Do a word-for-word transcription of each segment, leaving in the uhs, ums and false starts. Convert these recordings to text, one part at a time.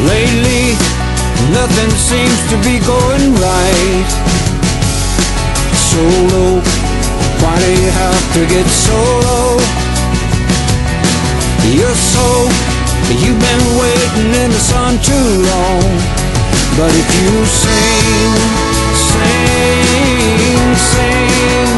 Lately, nothing seems to be going right. So low, why do you have to get so low? You're so, you've been waiting in the sun too long. But if you sing, sing, sing,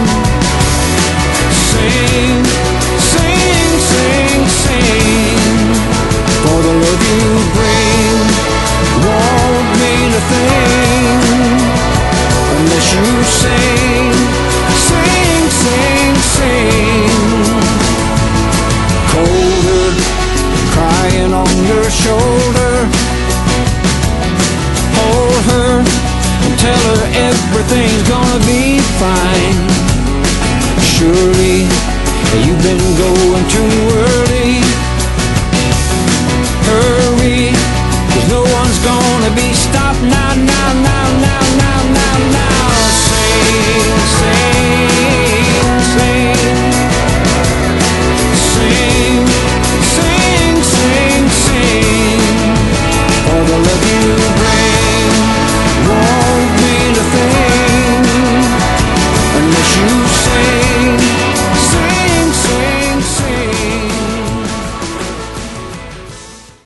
sing, sing, sing, sing, for the love you bring won't mean a thing unless you sing, sing, sing, sing. Colder, crying on your shoulder. Hold her and tell her everything's gonna be fine. Surely you've been going too early. Hurry, 'cause no one's gonna be stopped now, now,